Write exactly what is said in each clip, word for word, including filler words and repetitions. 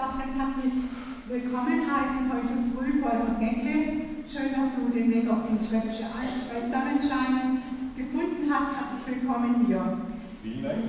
darf ganz herzlich willkommen heißen heute früh voll von Gänge. Schön, dass du den Weg auf die Schwäbische Alb bei Sonnenschein gefunden hast. Herzlich willkommen hier. Vielen Dank.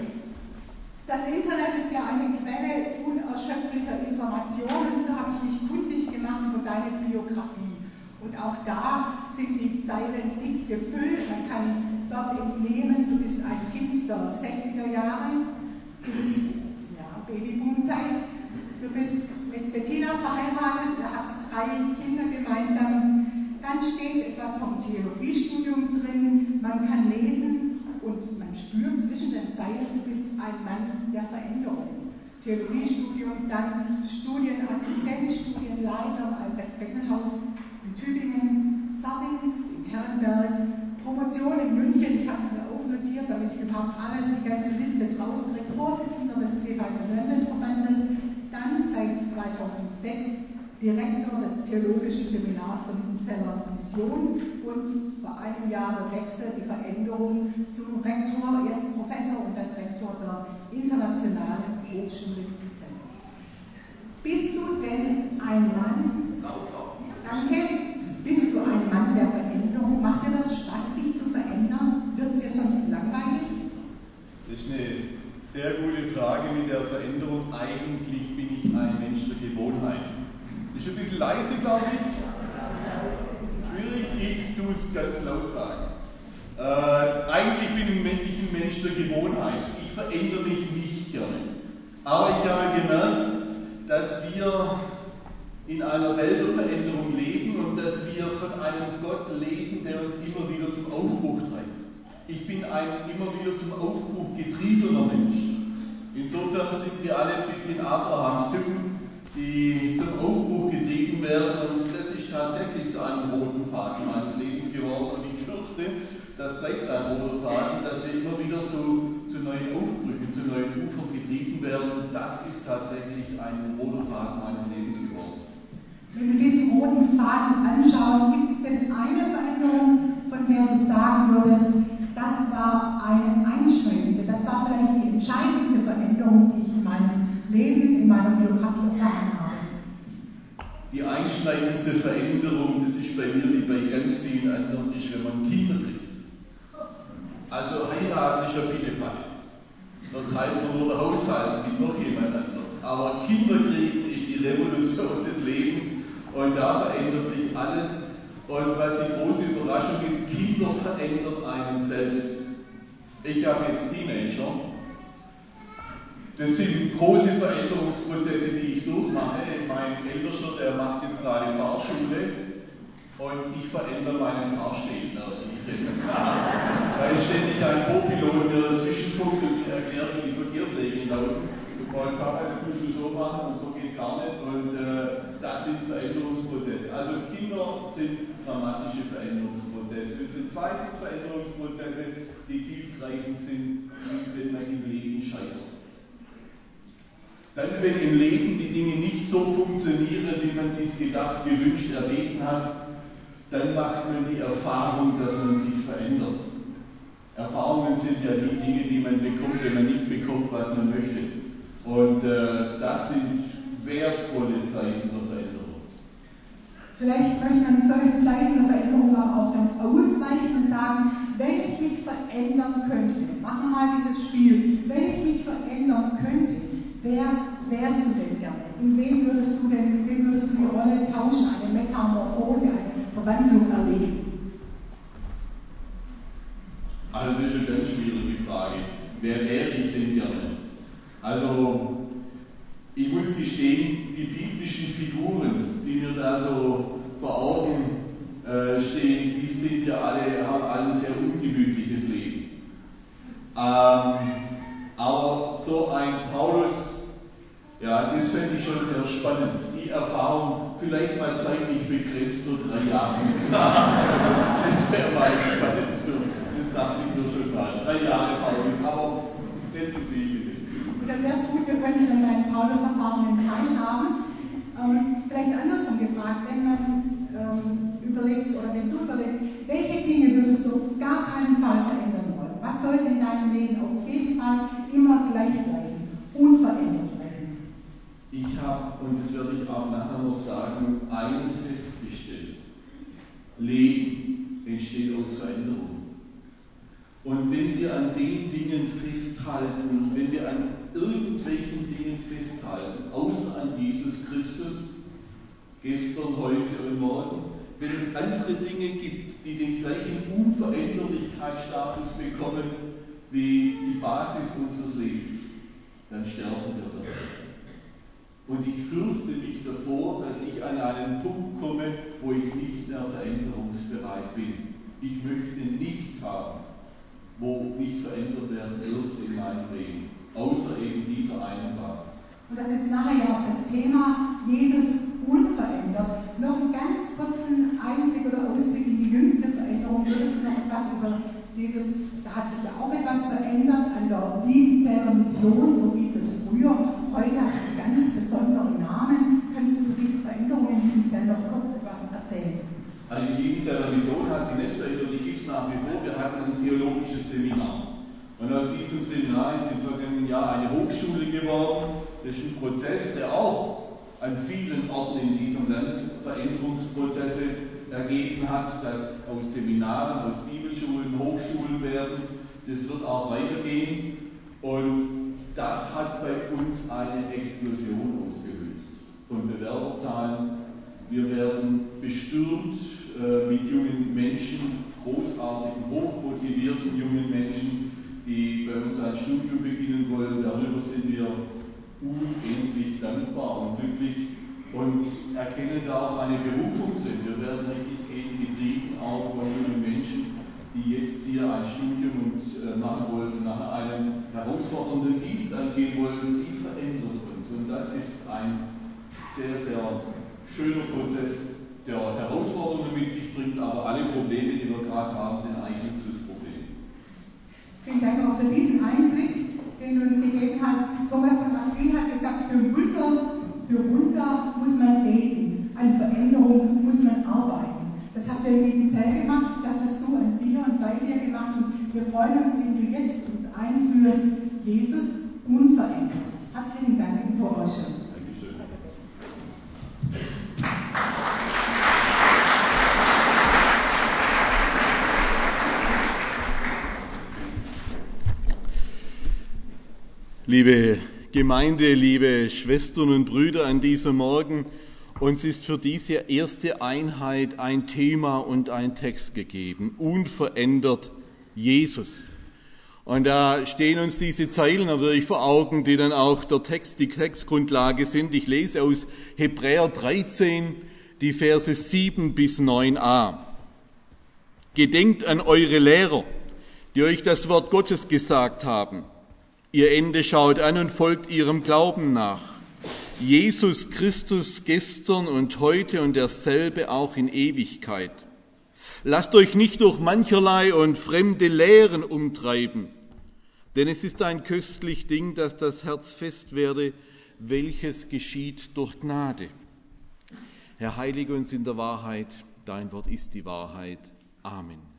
Das Internet ist ja eine Quelle unerschöpflicher Informationen. So habe ich mich kundig gemacht über deine Biografie. Und auch da sind die Zeilen dick gefüllt. Man kann dort entnehmen, du bist ein Kind der sechziger Jahre. Du bist, ja, Babyboomzeit. Du bist mit Bettina verheiratet, ihr habt drei Kinder gemeinsam. Dann steht etwas vom Theologiestudium drin. Man kann lesen und man spürt zwischen den Zeilen, du bist ein Mann der Veränderung. Theologiestudium, dann Studienassistent, Studienleiter am Albert-Beckenhaus in Tübingen, Pfarrdienst in Herrenberg, Promotion in München, ich habe es mir aufnotiert, damit ich überhaupt alles, die ganze Liste draufkriege, Vorsitzender des C V Landesverbandes, dann seit zweitausendsechs Direktor des Theologischen Seminars der Liebenzeller Mission und vor einem Jahr der Wechsel, die Veränderung zum Rektor, erst Professor und dann Rektor der Internationalen Hochschule Liebenzell. Bist du denn ein Mann? Danke. Bist du ein Mann der Veränderung? Macht dir das Spaß, dich zu verändern? Wird es dir sonst langweilig? Das ist eine sehr gute Frage mit der Veränderung. Eigentlich bin ich ein Mensch der Gewohnheit. Das ist ein bisschen leise, glaube ich. Schwierig, ich tue es ganz laut sagen. Äh, eigentlich bin ich ein Mensch der Gewohnheit. Ich verändere mich nicht gerne. Aber ich habe gemerkt, dass wir in einer Welt der Veränderung leben und dass wir von einem Gott leben, der uns immer wieder zum Aufbruch treibt. Ich bin ein immer wieder zum Aufbruch getriebener Mensch. Insofern sind wir alle ein bisschen Abrahams-Typen, die zum Aufbruch getrieben werden, und das ist tatsächlich zu einem roten Faden meines Lebens geworden, und ich fürchte, das bleibt ein roter Faden, dass wir immer wieder zu, zu neuen Aufbrüchen, zu neuen Ufern getrieben werden. Das ist tatsächlich ein roter Faden meines Lebens geworden. Wenn du diesen roten Faden anschaust, gibt es denn eine Veränderung, von der du sagen würdest, das war eine einschneidende, das war vielleicht die entscheidendste Veränderung, die ich in meinem Leben, in meiner Biografie erfahren habe? Die einschneidendste Veränderung, das ist bei mir wie bei ganz vielen anderen, ist, wenn man Kinder kriegt. Also heiraten ist ja Pillepalle. Dann teilt man nur den Haushalt mit noch jemand anderes. Aber Kinder kriegen ist die Revolution des Lebens, und da verändert sich alles. Und was die große Überraschung ist, Kinder verändern einen selbst. Ich habe jetzt Teenager. Das sind große Veränderungsprozesse, die ich durchmache. Mein Ältester, der macht jetzt gerade Fahrschule, und ich verändere meinen Fahrständer. Weil ständig ein Co-Pilot mir dazwischen funkt und mir erklärt, wie die Verkehrsregeln laufen. Und Papa, das musst du so machen und so geht es gar nicht. Und äh, das sind Veränderungsprozesse. Also Kinder sind dramatische Veränderungsprozesse. Und die zweiten Veränderungsprozesse, die tiefgreifend sind, wenn man im Leben scheitert. Dann, wenn im Leben die Dinge nicht so funktionieren, wie man sich gedacht, gewünscht, erbeten hat, dann macht man die Erfahrung, dass man sich verändert. Erfahrungen sind ja die Dinge, die man bekommt, wenn man nicht bekommt, was man möchte. Und äh, das sind wertvolle Zeiten der Veränderung. Vielleicht möchte man in solchen Zeiten der Veränderung aber auch dann ausweichen und sagen, wenn ich mich verändern könnte, machen wir mal dieses Spiel, wenn ich mich verändern könnte, wer wärst du denn gerne? In wem würdest du denn, in wem würdest du die Rolle tauschen, eine Metamorphose, eine Verwandlung erleben? Also das ist eine ganz schwierige Frage. Wer wäre ich denn gerne? Also, ich muss gestehen, die biblischen Figuren, die mir da so vor Augen äh, stehen, die sind ja alle, haben alle ein sehr ungemütliches Leben. Ähm, aber so ein Paulus, ja, das fände ich schon sehr spannend. Die Erfahrung, vielleicht mal zeitlich begrenzt, so drei Jahre zu machen. Das wäre mal spannend für, das dachte ich mir schon mal. Drei Jahre Paulus, aber nicht zu viel. Dann wäre es gut, wir könnten dann deine Paulus-Erfahrungen teilhaben. Ähm, vielleicht andersrum gefragt, wenn man ähm, überlegt oder wenn du überlegst, welche Dinge würdest du auf gar keinen Fall verändern wollen? Was sollte in deinem Leben auf jeden Fall immer gleich bleiben, unverändert bleiben? Ich habe und das werde ich auch nachher noch sagen, eines festgestellt: Leben entsteht aus Veränderung. Und wenn wir an den Dingen festhalten, wenn wir an irgendwelchen Dingen festhalten, außer an Jesus Christus, gestern, heute und morgen, wenn es andere Dinge gibt, die den gleichen Unveränderlichkeitsstatus bekommen wie die Basis unseres Lebens, dann sterben wir dabei. Und ich fürchte mich davor, dass ich an einen Punkt komme, wo ich nicht mehr veränderungsbereit bin. Ich möchte nichts haben, wo nicht verändert werden dürfte in meinem Leben, außer eben dieser einen Basis. Und das ist nachher ja auch das Thema Jesus unverändert. Noch einen ganz kurzen Einblick oder Ausblick in die jüngste Veränderung. Würdest du noch etwas über dieses, da hat sich ja auch etwas verändert an der Liebenzähler Mission, so wie es früher. Heute hat es einen ganz besonderen Namen. Kannst du zu dieser Veränderung in Liebenzähler noch kurz etwas erzählen? Also die Liebenzähler Mission hat sich nicht verändert, die gibt es nach wie vor. Wir hatten ein theologisches Seminar. Und aus diesem Seminar ist im vergangenen Jahr eine Hochschule geworden. Das ist ein Prozess, der auch an vielen Orten in diesem Land Veränderungsprozesse ergeben hat, dass aus Seminaren, aus Bibelschulen Hochschulen werden. Das wird auch weitergehen. Und das hat bei uns eine Explosion ausgelöst von Bewerberzahlen. Wir werden bestürmt äh, mit jungen Menschen, großartigen, hochmotivierten jungen Menschen, die bei uns ein Studium beginnen wollen. Darüber sind wir unendlich dankbar und glücklich und erkennen da auch eine Berufung drin. Wir werden richtig getrieben, auch von jungen Menschen, die jetzt hier ein Studium und, äh, machen wollen, nach einem herausfordernden Dienst angehen wollen. Die verändern uns. Und das ist ein sehr, sehr schöner Prozess, der Herausforderungen mit sich bringt, aber alle Probleme, die wir gerade haben, sind eigentlich Luxusprobleme. Vielen Dank auch für diesen Einblick, den du uns gegeben hast. Thomas von Aquin hat gesagt, für Wunder, für Wunder muss man reden, an Veränderung muss man arbeiten. Das habt ihr in Liebenzell gemacht, das hast du an dir und bei dir gemacht und wir freuen uns, wie du jetzt uns einführst, Jesus unverändert. Herzlichen Dank im Voraus schon. Dankeschön. Liebe Gemeinde, liebe Schwestern und Brüder an diesem Morgen, uns ist für diese erste Einheit ein Thema und ein Text gegeben. Unverändert Jesus. Und da stehen uns diese Zeilen natürlich vor Augen, die dann auch der Text, die Textgrundlage sind. Ich lese aus Hebräer dreizehn, die Verse sieben bis neun a. Gedenkt an eure Lehrer, die euch das Wort Gottes gesagt haben. Ihr Ende schaut an und folgt ihrem Glauben nach. Jesus Christus gestern und heute und derselbe auch in Ewigkeit. Lasst euch nicht durch mancherlei und fremde Lehren umtreiben, denn es ist ein köstlich Ding, dass das Herz fest werde, welches geschieht durch Gnade. Herr, heilige uns in der Wahrheit, dein Wort ist die Wahrheit. Amen.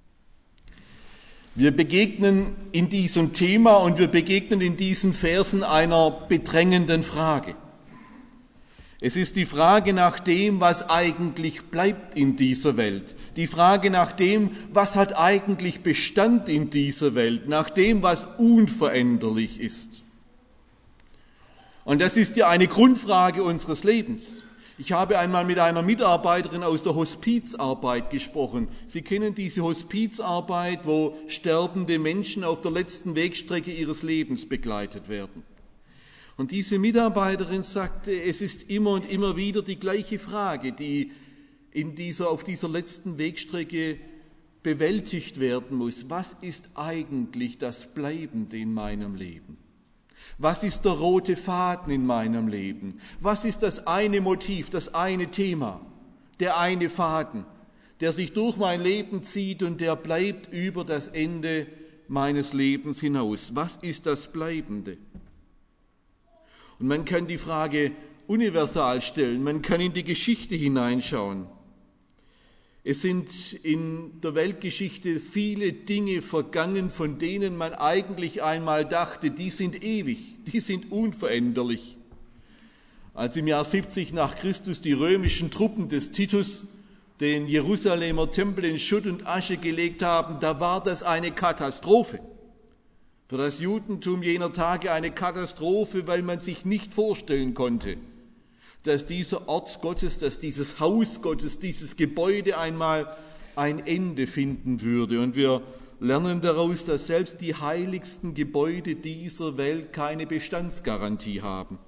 Wir begegnen in diesem Thema und wir begegnen in diesen Versen einer bedrängenden Frage. Es ist die Frage nach dem, was eigentlich bleibt in dieser Welt. Die Frage nach dem, was hat eigentlich Bestand in dieser Welt, nach dem, was unveränderlich ist. Und das ist ja eine Grundfrage unseres Lebens. Ich habe einmal mit einer Mitarbeiterin aus der Hospizarbeit gesprochen. Sie kennen diese Hospizarbeit, wo sterbende Menschen auf der letzten Wegstrecke ihres Lebens begleitet werden. Und diese Mitarbeiterin sagte, es ist immer und immer wieder die gleiche Frage, die in dieser, auf dieser letzten Wegstrecke bewältigt werden muss. Was ist eigentlich das Bleibende in meinem Leben? Was ist der rote Faden in meinem Leben? Was ist das eine Motiv, das eine Thema, der eine Faden, der sich durch mein Leben zieht und der bleibt über das Ende meines Lebens hinaus? Was ist das Bleibende? Und man kann die Frage universal stellen, man kann in die Geschichte hineinschauen. Es sind in der Weltgeschichte viele Dinge vergangen, von denen man eigentlich einmal dachte, die sind ewig, die sind unveränderlich. Als im Jahr siebzig nach Christus die römischen Truppen des Titus den Jerusalemer Tempel in Schutt und Asche gelegt haben, da war das eine Katastrophe. Für das Judentum jener Tage eine Katastrophe, weil man sich nicht vorstellen konnte, dass dieser Ort Gottes, dass dieses Haus Gottes, dieses Gebäude einmal ein Ende finden würde. Und wir lernen daraus, dass selbst die heiligsten Gebäude dieser Welt keine Bestandsgarantie haben.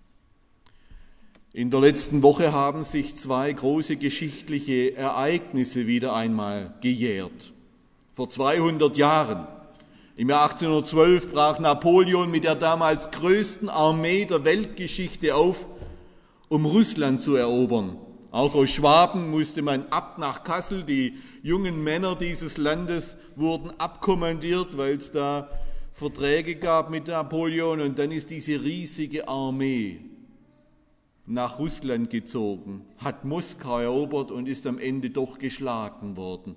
In der letzten Woche haben sich zwei große geschichtliche Ereignisse wieder einmal gejährt. Vor zweihundert Jahren, im Jahr achtzehnhundertzwölf, brach Napoleon mit der damals größten Armee der Weltgeschichte auf, um Russland zu erobern. Auch aus Schwaben musste man ab nach Kassel. Die jungen Männer dieses Landes wurden abkommandiert, weil es da Verträge gab mit Napoleon. Und dann ist diese riesige Armee nach Russland gezogen, hat Moskau erobert und ist am Ende doch geschlagen worden.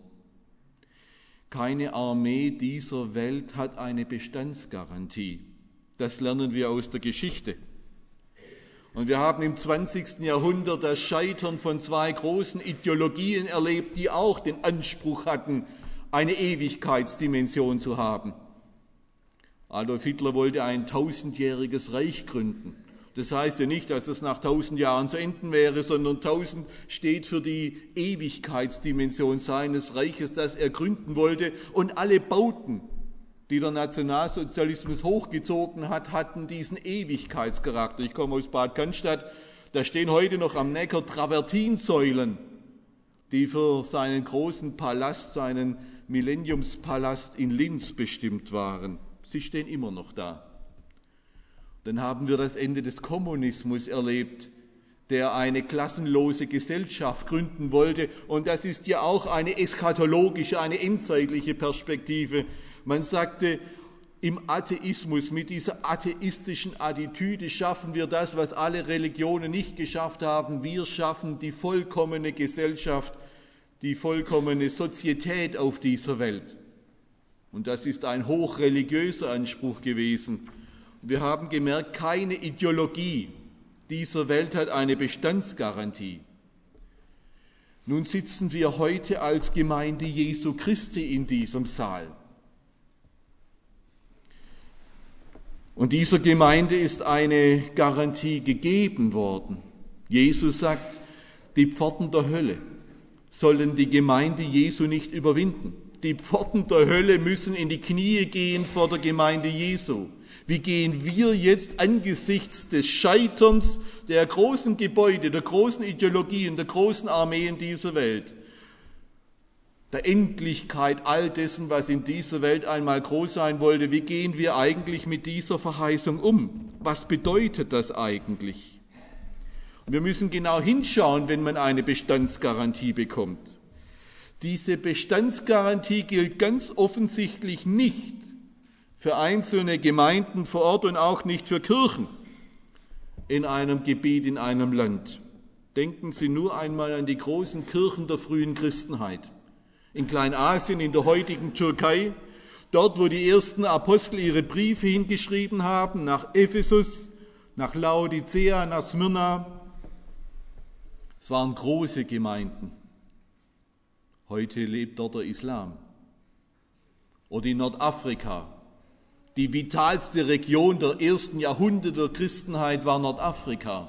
Keine Armee dieser Welt hat eine Bestandsgarantie. Das lernen wir aus der Geschichte. Und wir haben im zwanzigsten Jahrhundert das Scheitern von zwei großen Ideologien erlebt, die auch den Anspruch hatten, eine Ewigkeitsdimension zu haben. Adolf Hitler wollte ein tausendjähriges Reich gründen. Das heißt ja nicht, dass es nach tausend Jahren zu enden wäre, sondern tausend steht für die Ewigkeitsdimension seines Reiches, das er gründen wollte. Und alle Bauten, die der Nationalsozialismus hochgezogen hat, hatten diesen Ewigkeitscharakter. Ich komme aus Bad Cannstatt, da stehen heute noch am Neckar Travertinsäulen, die für seinen großen Palast, seinen Millenniumspalast in Linz bestimmt waren. Sie stehen immer noch da. Dann haben wir das Ende des Kommunismus erlebt, der eine klassenlose Gesellschaft gründen wollte. Und das ist ja auch eine eschatologische, eine endzeitliche Perspektive. Man sagte, im Atheismus, mit dieser atheistischen Attitüde schaffen wir das, was alle Religionen nicht geschafft haben. Wir schaffen die vollkommene Gesellschaft, die vollkommene Sozietät auf dieser Welt. Und das ist ein hochreligiöser Anspruch gewesen. Wir haben gemerkt, keine Ideologie dieser Welt hat eine Bestandsgarantie. Nun sitzen wir heute als Gemeinde Jesu Christi in diesem Saal. Und dieser Gemeinde ist eine Garantie gegeben worden. Jesus sagt, die Pforten der Hölle sollen die Gemeinde Jesu nicht überwinden. Die Pforten der Hölle müssen in die Knie gehen vor der Gemeinde Jesu. Wie gehen wir jetzt angesichts des Scheiterns der großen Gebäude, der großen Ideologien, der großen Armeen dieser Welt, der Endlichkeit all dessen, was in dieser Welt einmal groß sein wollte, wie gehen wir eigentlich mit dieser Verheißung um? Was bedeutet das eigentlich? Und wir müssen genau hinschauen, wenn man eine Bestandsgarantie bekommt. Diese Bestandsgarantie gilt ganz offensichtlich nicht für einzelne Gemeinden vor Ort und auch nicht für Kirchen in einem Gebiet, in einem Land. Denken Sie nur einmal an die großen Kirchen der frühen Christenheit. In Kleinasien, in der heutigen Türkei, dort, wo die ersten Apostel ihre Briefe hingeschrieben haben, nach Ephesus, nach Laodicea, nach Smyrna. Es waren große Gemeinden. Heute lebt dort der Islam. Oder in Nordafrika. Die vitalste Region der ersten Jahrhunderte der Christenheit war Nordafrika.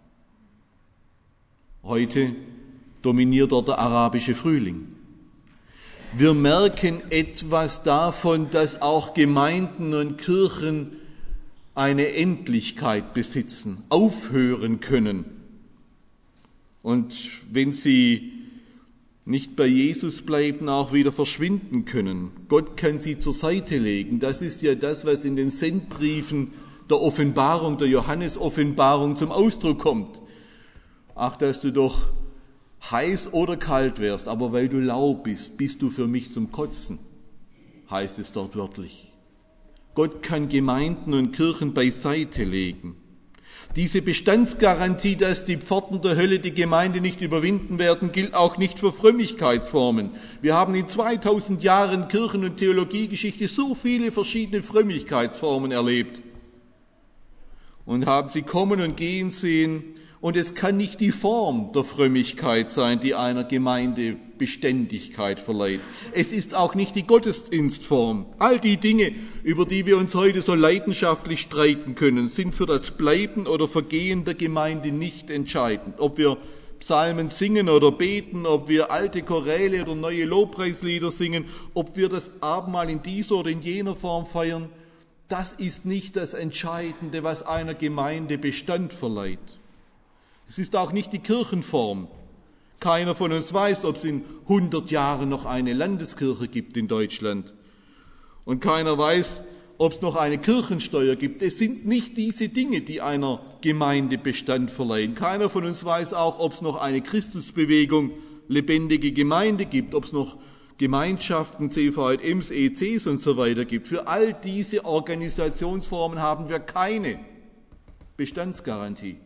Heute dominiert dort der arabische Frühling. Wir merken etwas davon, dass auch Gemeinden und Kirchen eine Endlichkeit besitzen, aufhören können. Und wenn sie nicht bei Jesus bleiben, auch wieder verschwinden können. Gott kann sie zur Seite legen. Das ist ja das, was in den Sendbriefen der Offenbarung, der Johannes-Offenbarung zum Ausdruck kommt. Ach, dass du doch heiß oder kalt wärst, aber weil du lau bist, bist du für mich zum Kotzen, heißt es dort wörtlich. Gott kann Gemeinden und Kirchen beiseite legen. Diese Bestandsgarantie, dass die Pforten der Hölle die Gemeinde nicht überwinden werden, gilt auch nicht für Frömmigkeitsformen. Wir haben in zweitausend Jahren Kirchen- und Theologiegeschichte so viele verschiedene Frömmigkeitsformen erlebt. und haben sie kommen und gehen sehen. Und es kann nicht die Form der Frömmigkeit sein, die einer Gemeinde Beständigkeit verleiht. Es ist auch nicht die Gottesdienstform. All die Dinge, über die wir uns heute so leidenschaftlich streiten können, sind für das Bleiben oder Vergehen der Gemeinde nicht entscheidend. Ob wir Psalmen singen oder beten, ob wir alte Choräle oder neue Lobpreislieder singen, ob wir das Abendmahl in dieser oder in jener Form feiern, das ist nicht das Entscheidende, was einer Gemeinde Bestand verleiht. Es ist auch nicht die Kirchenform. Keiner von uns weiß, ob es in hundert Jahren noch eine Landeskirche gibt in Deutschland. Und keiner weiß, ob es noch eine Kirchensteuer gibt. Es sind nicht diese Dinge, die einer Gemeinde Bestand verleihen. Keiner von uns weiß auch, ob es noch eine Christusbewegung, lebendige Gemeinde gibt, ob es noch Gemeinschaften, C V J Ms, E Cs und so weiter gibt. Für all diese Organisationsformen haben wir keine Bestandsgarantie.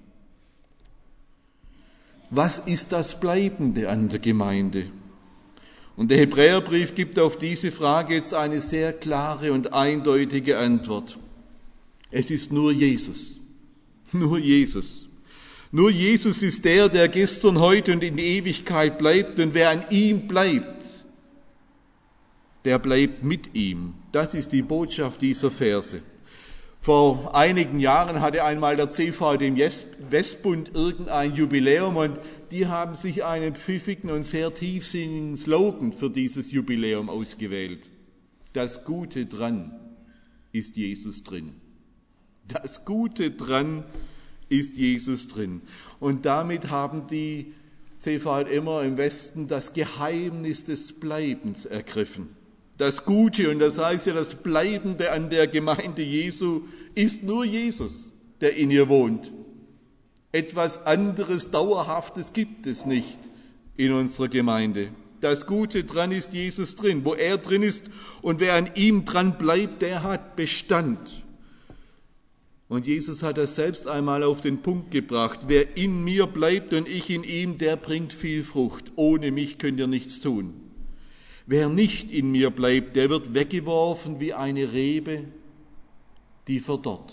Was ist das Bleibende an der Gemeinde? Und der Hebräerbrief gibt auf diese Frage jetzt eine sehr klare und eindeutige Antwort. Es ist nur Jesus. Nur Jesus. Nur Jesus ist der, der gestern, heute und in Ewigkeit bleibt. Und wer an ihm bleibt, der bleibt mit ihm. Das ist die Botschaft dieser Verse. Vor einigen Jahren hatte einmal der C V dem Westbund irgendein Jubiläum und die haben sich einen pfiffigen und sehr tiefsinnigen Slogan für dieses Jubiläum ausgewählt. Das Gute dran ist Jesus drin. Das Gute dran ist Jesus drin. Und damit haben die C V J immer im Westen das Geheimnis des Bleibens ergriffen. Das Gute, und das heißt ja das Bleibende an der Gemeinde Jesu, ist nur Jesus, der in ihr wohnt. Etwas anderes, Dauerhaftes gibt es nicht in unserer Gemeinde. Das Gute dran ist Jesus drin. Wo er drin ist und wer an ihm dran bleibt, der hat Bestand. Und Jesus hat das selbst einmal auf den Punkt gebracht. Wer in mir bleibt und ich in ihm, der bringt viel Frucht. Ohne mich könnt ihr nichts tun. Wer nicht in mir bleibt, der wird weggeworfen wie eine Rebe, die verdorrt.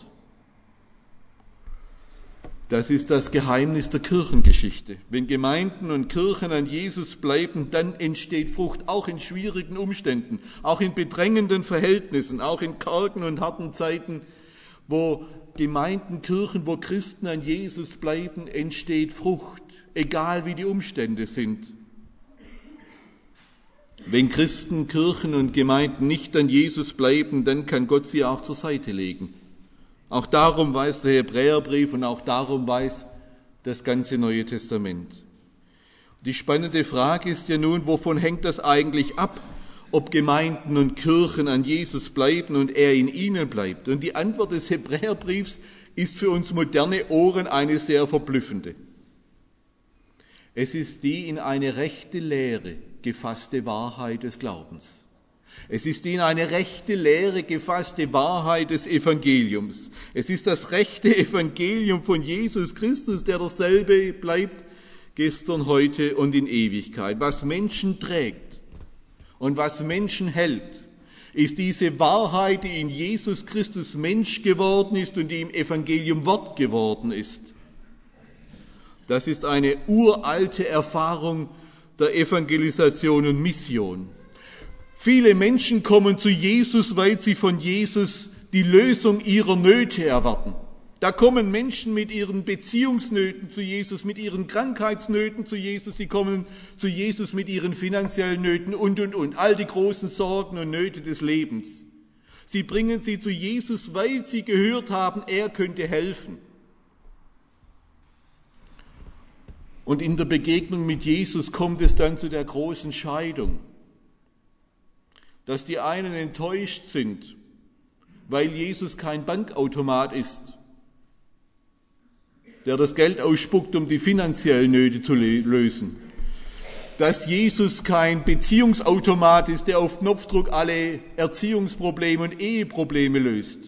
Das ist das Geheimnis der Kirchengeschichte. Wenn Gemeinden und Kirchen an Jesus bleiben, dann entsteht Frucht, auch in schwierigen Umständen, auch in bedrängenden Verhältnissen, auch in kargen und harten Zeiten, wo Gemeinden, Kirchen, wo Christen an Jesus bleiben, entsteht Frucht, egal wie die Umstände sind. Wenn Christen, Kirchen und Gemeinden nicht an Jesus bleiben, dann kann Gott sie auch zur Seite legen. Auch darum weiß der Hebräerbrief und auch darum weiß das ganze Neue Testament. Die spannende Frage ist ja nun, wovon hängt das eigentlich ab, ob Gemeinden und Kirchen an Jesus bleiben und er in ihnen bleibt? Und die Antwort des Hebräerbriefs ist für uns moderne Ohren eine sehr verblüffende. Es ist die in eine rechte Lehre gefasste Wahrheit des Glaubens. Es ist die in eine rechte Lehre gefasste Wahrheit des Evangeliums. Es ist das rechte Evangelium von Jesus Christus, der dasselbe bleibt, gestern, heute und in Ewigkeit. Was Menschen trägt und was Menschen hält, ist diese Wahrheit, die in Jesus Christus Mensch geworden ist und die im Evangelium Wort geworden ist. Das ist eine uralte Erfahrung der Evangelisation und Mission. Viele Menschen kommen zu Jesus, weil sie von Jesus die Lösung ihrer Nöte erwarten. Da kommen Menschen mit ihren Beziehungsnöten zu Jesus, mit ihren Krankheitsnöten zu Jesus, sie kommen zu Jesus mit ihren finanziellen Nöten und, und, und, all die großen Sorgen und Nöte des Lebens. Sie bringen sie zu Jesus, weil sie gehört haben, er könnte helfen. Und in der Begegnung mit Jesus kommt es dann zu der großen Scheidung, dass die einen enttäuscht sind, weil Jesus kein Bankautomat ist, der das Geld ausspuckt, um die finanziellen Nöte zu lösen. Dass Jesus kein Beziehungsautomat ist, der auf Knopfdruck alle Erziehungsprobleme und Eheprobleme löst.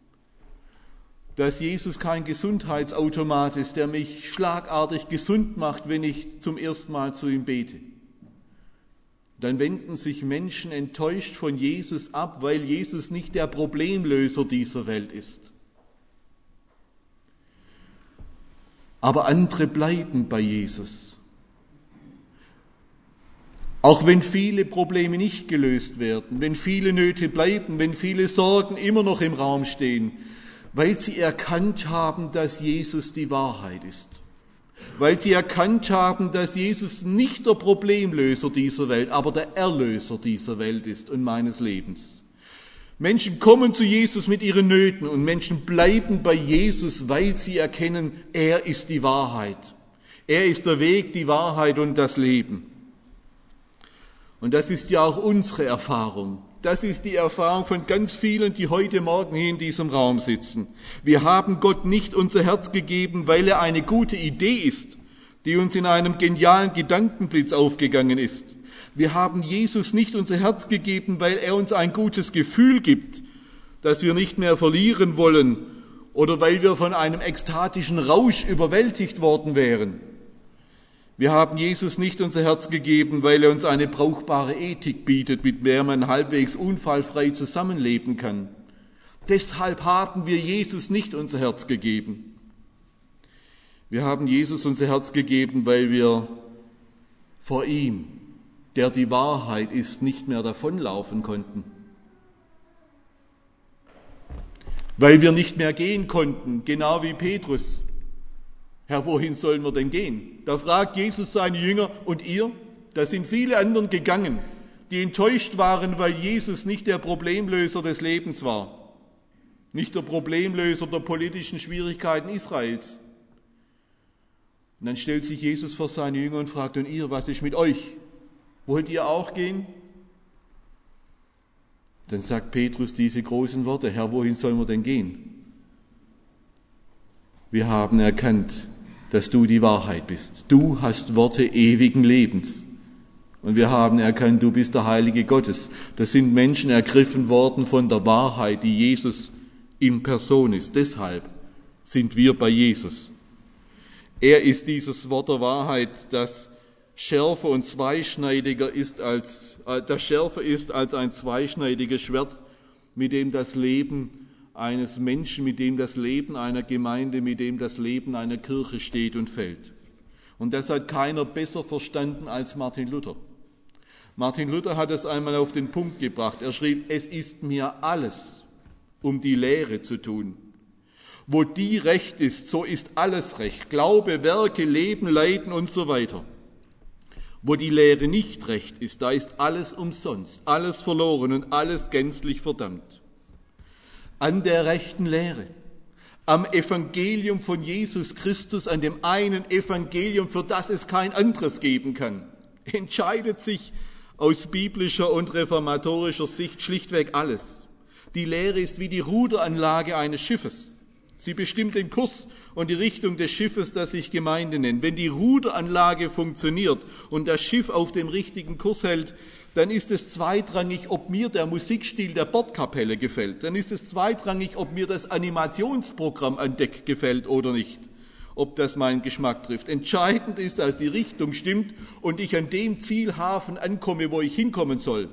Dass Jesus kein Gesundheitsautomat ist, der mich schlagartig gesund macht, wenn ich zum ersten Mal zu ihm bete. Dann wenden sich Menschen enttäuscht von Jesus ab, weil Jesus nicht der Problemlöser dieser Welt ist. aber andere bleiben bei Jesus. Auch wenn viele Probleme nicht gelöst werden, wenn viele Nöte bleiben, wenn viele Sorgen immer noch im Raum stehen, weil sie erkannt haben, dass Jesus die Wahrheit ist. Weil sie erkannt haben, dass Jesus nicht der Problemlöser dieser Welt, aber der Erlöser dieser Welt ist und meines Lebens. Menschen kommen zu Jesus mit ihren Nöten und Menschen bleiben bei Jesus, weil sie erkennen, er ist die Wahrheit. Er ist der Weg, die Wahrheit und das Leben. Und das ist ja auch unsere Erfahrung. Das ist die Erfahrung von ganz vielen, die heute Morgen hier in diesem Raum sitzen. Wir haben Gott nicht unser Herz gegeben, weil er eine gute Idee ist, die uns in einem genialen Gedankenblitz aufgegangen ist. Wir haben Jesus nicht unser Herz gegeben, weil er uns ein gutes Gefühl gibt, das wir nicht mehr verlieren wollen, oder weil wir von einem ekstatischen Rausch überwältigt worden wären. Wir haben Jesus nicht unser Herz gegeben, weil er uns eine brauchbare Ethik bietet, mit der man halbwegs unfallfrei zusammenleben kann. Deshalb haben wir Jesus nicht unser Herz gegeben. Wir haben Jesus unser Herz gegeben, weil wir vor ihm, der die Wahrheit ist, nicht mehr davonlaufen konnten. Weil wir nicht mehr gehen konnten, genau wie Petrus. Herr, wohin sollen wir denn gehen? Da fragt Jesus seine Jünger, und ihr? Da sind viele anderen gegangen, die enttäuscht waren, weil Jesus nicht der Problemlöser des Lebens war. Nicht der Problemlöser der politischen Schwierigkeiten Israels. Und dann stellt sich Jesus vor seine Jünger und fragt, und ihr, was ist mit euch? Wollt ihr auch gehen? Dann sagt Petrus diese großen Worte, Herr, wohin sollen wir denn gehen? Wir haben erkannt, dass du die Wahrheit bist. Du hast Worte ewigen Lebens. Und wir haben erkannt, du bist der Heilige Gottes. Das sind Menschen ergriffen worden von der Wahrheit, die Jesus in Person ist. Deshalb sind wir bei Jesus. Er ist dieses Wort der Wahrheit, das schärfer und zweischneidiger ist als, äh, das schärfer ist als ein zweischneidiges Schwert, mit dem das Leben eines Menschen, mit dem das Leben einer Gemeinde, mit dem das Leben einer Kirche steht und fällt. Und das hat keiner besser verstanden als Martin Luther. Martin Luther hat es einmal auf den Punkt gebracht. Er schrieb, es ist mir alles, um die Lehre zu tun. Wo die recht ist, so ist alles recht. Glaube, Werke, Leben, Leiden und so weiter. Wo die Lehre nicht recht ist, da ist alles umsonst, alles verloren und alles gänzlich verdammt. An der rechten Lehre, am Evangelium von Jesus Christus, an dem einen Evangelium, für das es kein anderes geben kann, entscheidet sich aus biblischer und reformatorischer Sicht schlichtweg alles. Die Lehre ist wie die Ruderanlage eines Schiffes. Sie bestimmt den Kurs und die Richtung des Schiffes, das sich Gemeinde nennt. Wenn die Ruderanlage funktioniert und das Schiff auf dem richtigen Kurs hält, dann ist es zweitrangig, ob mir der Musikstil der Bordkapelle gefällt. Dann ist es zweitrangig, ob mir das Animationsprogramm an Deck gefällt oder nicht. Ob das meinen Geschmack trifft. Entscheidend ist, dass die Richtung stimmt und ich an dem Zielhafen ankomme, wo ich hinkommen soll.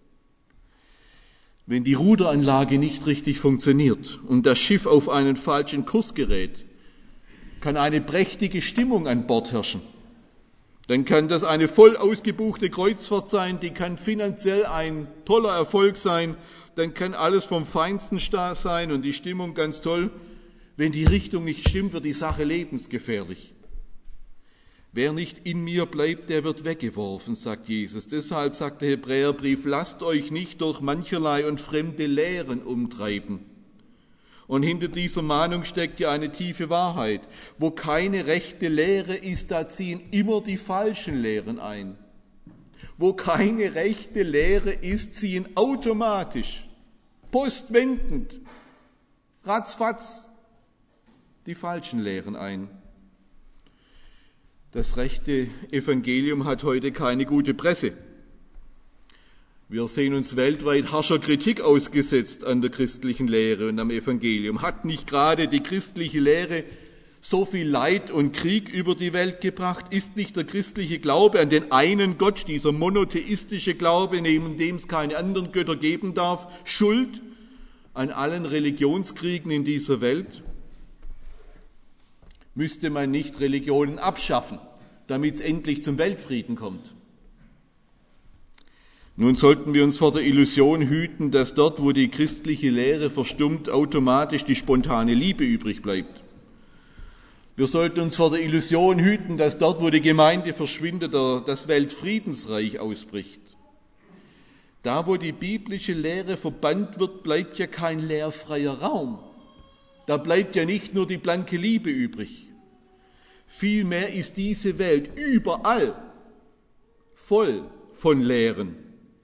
Wenn die Ruderanlage nicht richtig funktioniert und das Schiff auf einen falschen Kurs gerät, kann eine prächtige Stimmung an Bord herrschen. Dann kann das eine voll ausgebuchte Kreuzfahrt sein, die kann finanziell ein toller Erfolg sein, dann kann alles vom Feinsten sein und die Stimmung ganz toll. Wenn die Richtung nicht stimmt, wird die Sache lebensgefährlich. Wer nicht in mir bleibt, der wird weggeworfen, sagt Jesus. Deshalb sagt der Hebräerbrief, lasst euch nicht durch mancherlei und fremde Lehren umtreiben. Und hinter dieser Mahnung steckt ja eine tiefe Wahrheit. Wo keine rechte Lehre ist, da ziehen immer die falschen Lehren ein. Wo keine rechte Lehre ist, ziehen automatisch, postwendend, ratzfatz die falschen Lehren ein. Das rechte Evangelium hat heute keine gute Presse. Wir sehen uns weltweit harscher Kritik ausgesetzt an der christlichen Lehre und am Evangelium. Hat nicht gerade die christliche Lehre so viel Leid und Krieg über die Welt gebracht? Ist nicht der christliche Glaube an den einen Gott, dieser monotheistische Glaube, neben dem es keine anderen Götter geben darf, schuld an allen Religionskriegen in dieser Welt? Müsste man nicht Religionen abschaffen, damit es endlich zum Weltfrieden kommt? Nun sollten wir uns vor der Illusion hüten, dass dort, wo die christliche Lehre verstummt, automatisch die spontane Liebe übrig bleibt. Wir sollten uns vor der Illusion hüten, dass dort, wo die Gemeinde verschwindet, das Weltfriedensreich ausbricht. Da, wo die biblische Lehre verbannt wird, bleibt ja kein leerfreier Raum. Da bleibt ja nicht nur die blanke Liebe übrig. Vielmehr ist diese Welt überall voll von Lehren.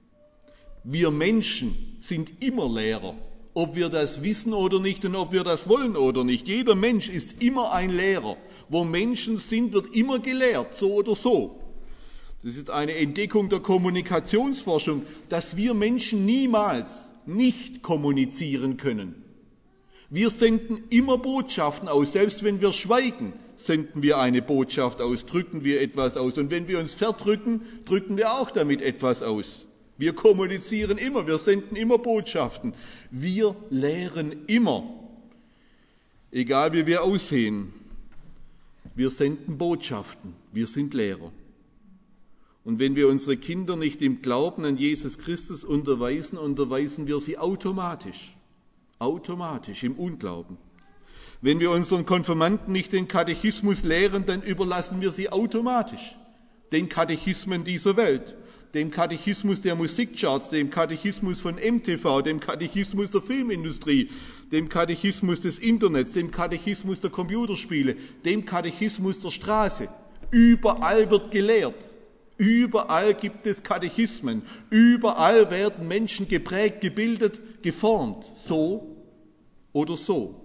Wir Menschen sind immer Lehrer, ob wir das wissen oder nicht und ob wir das wollen oder nicht. Jeder Mensch ist immer ein Lehrer. Wo Menschen sind, wird immer gelehrt, so oder so. Das ist eine Entdeckung der Kommunikationsforschung, dass wir Menschen niemals nicht kommunizieren können. Wir senden immer Botschaften aus, selbst wenn wir schweigen, senden wir eine Botschaft aus, drücken wir etwas aus. Und wenn wir uns verdrücken, drücken wir auch damit etwas aus. Wir kommunizieren immer, wir senden immer Botschaften. Wir lehren immer, egal wie wir aussehen. Wir senden Botschaften, wir sind Lehrer. Und wenn wir unsere Kinder nicht im Glauben an Jesus Christus unterweisen, unterweisen wir sie automatisch, automatisch im Unglauben. Wenn wir unseren Konfirmanden nicht den Katechismus lehren, dann überlassen wir sie automatisch den Katechismen dieser Welt, dem Katechismus der Musikcharts, dem Katechismus von M T V, dem Katechismus der Filmindustrie, dem Katechismus des Internets, dem Katechismus der Computerspiele, dem Katechismus der Straße. Überall wird gelehrt. Überall gibt es Katechismen. Überall werden Menschen geprägt, gebildet, geformt. So oder so.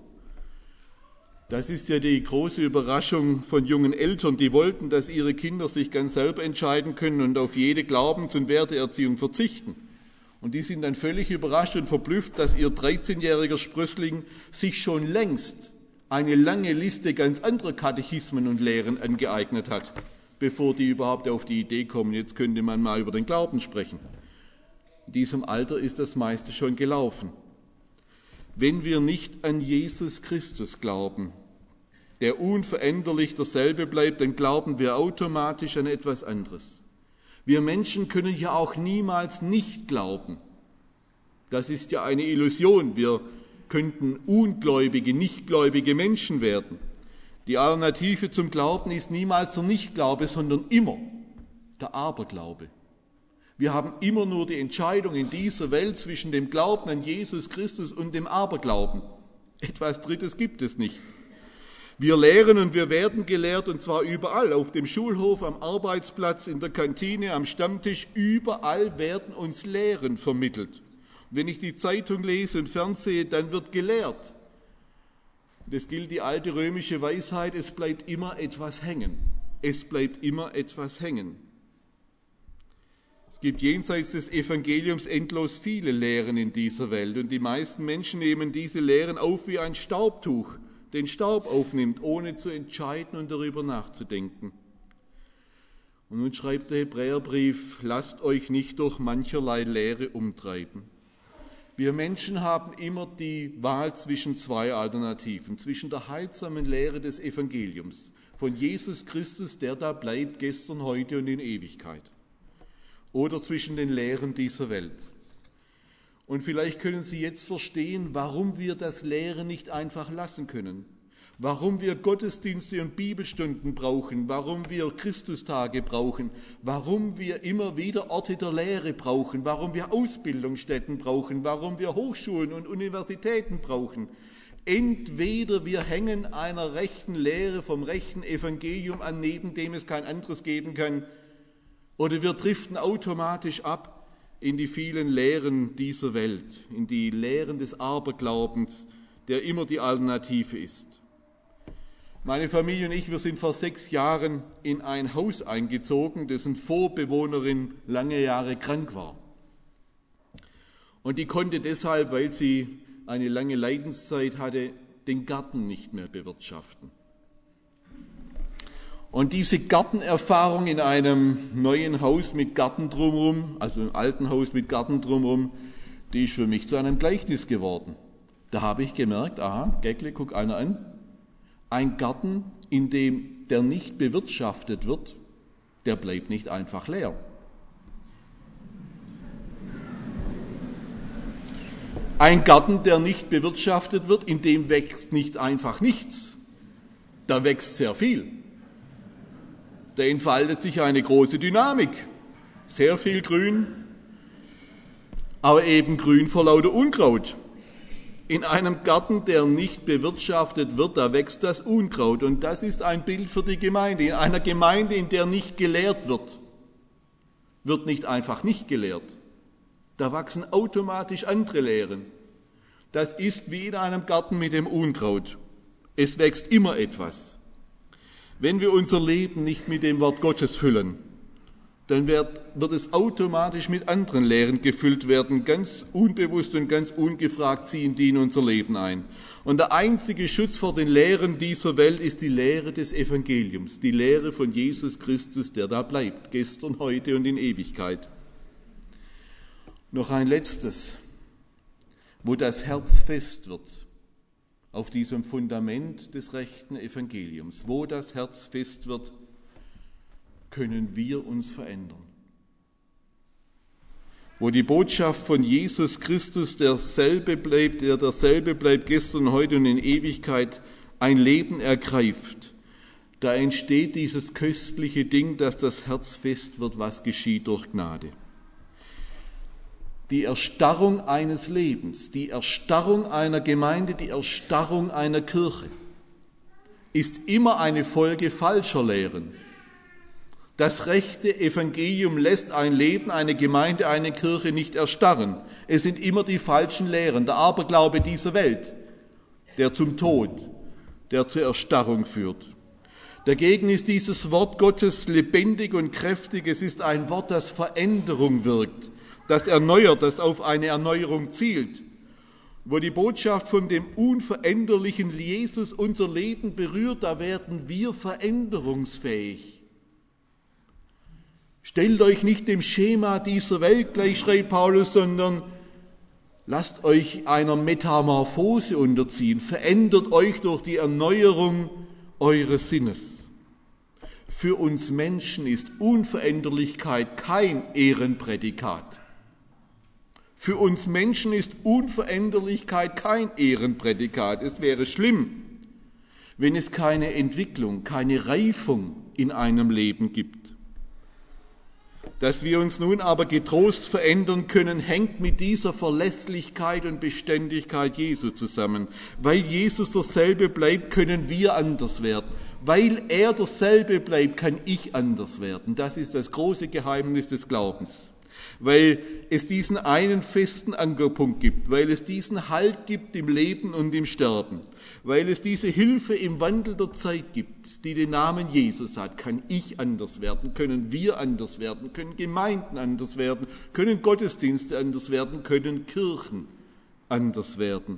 Das ist ja die große Überraschung von jungen Eltern, die wollten, dass ihre Kinder sich ganz selber entscheiden können und auf jede Glaubens- und Werteerziehung verzichten. Und die sind dann völlig überrascht und verblüfft, dass ihr dreizehnjähriger Sprössling sich schon längst eine lange Liste ganz anderer Katechismen und Lehren angeeignet hat, bevor die überhaupt auf die Idee kommen, jetzt könnte man mal über den Glauben sprechen. In diesem Alter ist das meiste schon gelaufen. Wenn wir nicht an Jesus Christus glauben, der unveränderlich derselbe bleibt, dann glauben wir automatisch an etwas anderes. Wir Menschen können ja auch niemals nicht glauben. Das ist ja eine Illusion. Wir könnten ungläubige, nichtgläubige Menschen werden. Die Alternative zum Glauben ist niemals der Nichtglaube, sondern immer der Aberglaube. Wir haben immer nur die Entscheidung in dieser Welt zwischen dem Glauben an Jesus Christus und dem Aberglauben. Etwas Drittes gibt es nicht. Wir lehren und wir werden gelehrt, und zwar überall, auf dem Schulhof, am Arbeitsplatz, in der Kantine, am Stammtisch. Überall werden uns Lehren vermittelt. Und wenn ich die Zeitung lese und fernsehe, dann wird gelehrt. Das gilt die alte römische Weisheit, es bleibt immer etwas hängen. Es bleibt immer etwas hängen. Es gibt jenseits des Evangeliums endlos viele Lehren in dieser Welt und die meisten Menschen nehmen diese Lehren auf wie ein Staubtuch, den Staub aufnimmt, ohne zu entscheiden und darüber nachzudenken. Und nun schreibt der Hebräerbrief, lasst euch nicht durch mancherlei Lehre umtreiben. Wir Menschen haben immer die Wahl zwischen zwei Alternativen, zwischen der heilsamen Lehre des Evangeliums, von Jesus Christus, der da bleibt, gestern, heute und in Ewigkeit, oder zwischen den Lehren dieser Welt. Und vielleicht können Sie jetzt verstehen, warum wir das Lehren nicht einfach lassen können, warum wir Gottesdienste und Bibelstunden brauchen, warum wir Christustage brauchen, warum wir immer wieder Orte der Lehre brauchen, warum wir Ausbildungsstätten brauchen, warum wir Hochschulen und Universitäten brauchen. Entweder wir hängen einer rechten Lehre vom rechten Evangelium an, neben dem es kein anderes geben kann, oder wir driften automatisch ab in die vielen Lehren dieser Welt, in die Lehren des Aberglaubens, der immer die Alternative ist. Meine Familie und ich, wir sind vor sechs Jahren in ein Haus eingezogen, dessen Vorbewohnerin lange Jahre krank war. Und die konnte deshalb, weil sie eine lange Leidenszeit hatte, den Garten nicht mehr bewirtschaften. Und diese Gartenerfahrung in einem neuen Haus mit Garten drumherum, also einem alten Haus mit Garten drumherum, die ist für mich zu einem Gleichnis geworden. Da habe ich gemerkt, aha, Gäckle, guck einer an, Ein Garten, in dem der nicht bewirtschaftet wird, der bleibt nicht einfach leer. Ein Garten, der nicht bewirtschaftet wird, in dem wächst nicht einfach nichts. Da wächst sehr viel. Da entfaltet sich eine große Dynamik. Sehr viel Grün, aber eben Grün vor lauter Unkraut. In einem Garten, der nicht bewirtschaftet wird, da wächst das Unkraut. Und das ist ein Bild für die Gemeinde. In einer Gemeinde, in der nicht gelehrt wird, wird nicht einfach nicht gelehrt. Da wachsen automatisch andere Lehren. Das ist wie in einem Garten mit dem Unkraut. Es wächst immer etwas. Wenn wir unser Leben nicht mit dem Wort Gottes füllen, dann wird, wird es automatisch mit anderen Lehren gefüllt werden. Ganz unbewusst und ganz ungefragt ziehen die in unser Leben ein. Und der einzige Schutz vor den Lehren dieser Welt ist die Lehre des Evangeliums, die Lehre von Jesus Christus, der da bleibt, gestern, heute und in Ewigkeit. Noch ein letztes, wo das Herz fest wird, auf diesem Fundament des rechten Evangeliums, wo das Herz fest wird, können wir uns verändern. Wo die Botschaft von Jesus Christus derselbe bleibt, der derselbe bleibt gestern, heute und in Ewigkeit, ein Leben ergreift, da entsteht dieses köstliche Ding, dass das Herz fest wird, was geschieht durch Gnade. Die Erstarrung eines Lebens, die Erstarrung einer Gemeinde, die Erstarrung einer Kirche ist immer eine Folge falscher Lehren. Das rechte Evangelium lässt ein Leben, eine Gemeinde, eine Kirche nicht erstarren. Es sind immer die falschen Lehren, der Aberglaube dieser Welt, der zum Tod, der zur Erstarrung führt. Dagegen ist dieses Wort Gottes lebendig und kräftig. Es ist ein Wort, das Veränderung wirkt, das erneuert, das auf eine Erneuerung zielt. Wo die Botschaft von dem unveränderlichen Jesus unser Leben berührt, da werden wir veränderungsfähig. Stellt euch nicht dem Schema dieser Welt gleich, schreibt Paulus, sondern lasst euch einer Metamorphose unterziehen. Verändert euch durch die Erneuerung eures Sinnes. Für uns Menschen ist Unveränderlichkeit kein Ehrenprädikat. Für uns Menschen ist Unveränderlichkeit kein Ehrenprädikat. Es wäre schlimm, wenn es keine Entwicklung, keine Reifung in einem Leben gibt. Dass wir uns nun aber getrost verändern können, hängt mit dieser Verlässlichkeit und Beständigkeit Jesu zusammen. Weil Jesus derselbe bleibt, können wir anders werden. Weil er derselbe bleibt, kann ich anders werden. Das ist das große Geheimnis des Glaubens. Weil es diesen einen festen Ankerpunkt gibt, weil es diesen Halt gibt im Leben und im Sterben, weil es diese Hilfe im Wandel der Zeit gibt, die den Namen Jesus hat, kann ich anders werden, können wir anders werden, können Gemeinden anders werden, können Gottesdienste anders werden, können Kirchen anders werden.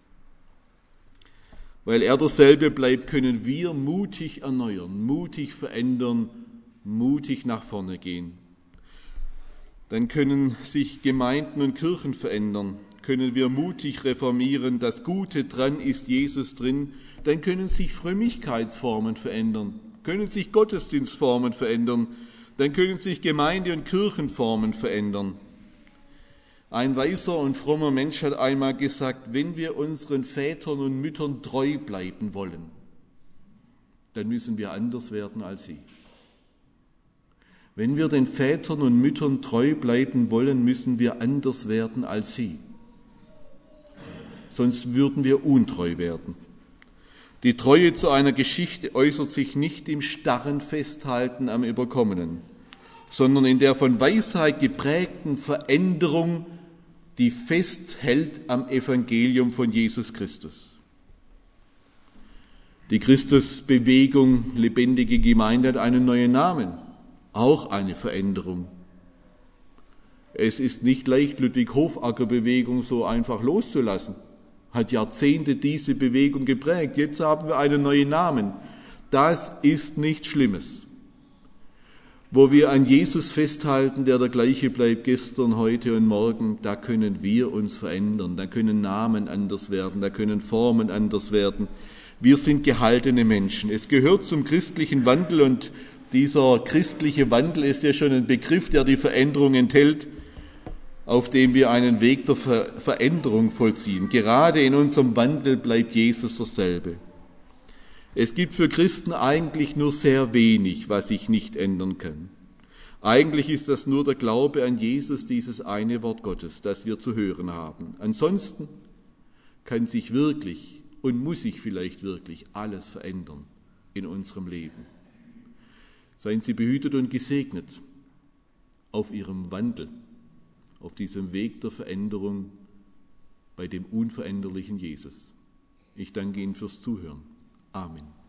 Weil er derselbe bleibt, können wir mutig erneuern, mutig verändern, mutig nach vorne gehen. Dann können sich Gemeinden und Kirchen verändern, können wir mutig reformieren, das Gute dran ist Jesus drin, dann können sich Frömmigkeitsformen verändern, können sich Gottesdienstformen verändern, dann können sich Gemeinde- und Kirchenformen verändern. Ein weiser und frommer Mensch hat einmal gesagt, wenn wir unseren Vätern und Müttern treu bleiben wollen, dann müssen wir anders werden als sie. Wenn wir den Vätern und Müttern treu bleiben wollen, müssen wir anders werden als sie. Sonst würden wir untreu werden. Die Treue zu einer Geschichte äußert sich nicht im starren Festhalten am Überkommenen, sondern in der von Weisheit geprägten Veränderung, die festhält am Evangelium von Jesus Christus. Die Christusbewegung, lebendige Gemeinde, hat einen neuen Namen. Auch eine Veränderung. Es ist nicht leicht, Ludwig-Hofacker-Bewegung so einfach loszulassen. Hat Jahrzehnte diese Bewegung geprägt. Jetzt haben wir einen neuen Namen. Das ist nichts Schlimmes. Wo wir an Jesus festhalten, der der gleiche bleibt gestern, heute und morgen, da können wir uns verändern. Da können Namen anders werden, da können Formen anders werden. Wir sind gehaltene Menschen. Es gehört zum christlichen Wandel, und dieser christliche Wandel ist ja schon ein Begriff, der die Veränderung enthält, auf dem wir einen Weg der Ver- Veränderung vollziehen. Gerade in unserem Wandel bleibt Jesus derselbe. Es gibt für Christen eigentlich nur sehr wenig, was sich nicht ändern kann. Eigentlich ist das nur der Glaube an Jesus, dieses eine Wort Gottes, das wir zu hören haben. Ansonsten kann sich wirklich und muss sich vielleicht wirklich alles verändern in unserem Leben. Seien Sie behütet und gesegnet auf Ihrem Wandel, auf diesem Weg der Veränderung bei dem unveränderlichen Jesus. Ich danke Ihnen fürs Zuhören. Amen.